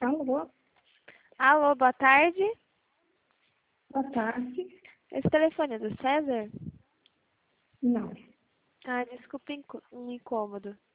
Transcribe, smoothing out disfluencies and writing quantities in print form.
Alô, Alô, boa tarde. boa tarde. Esse telefone é do César? Não, Ah, desculpe o incômodo.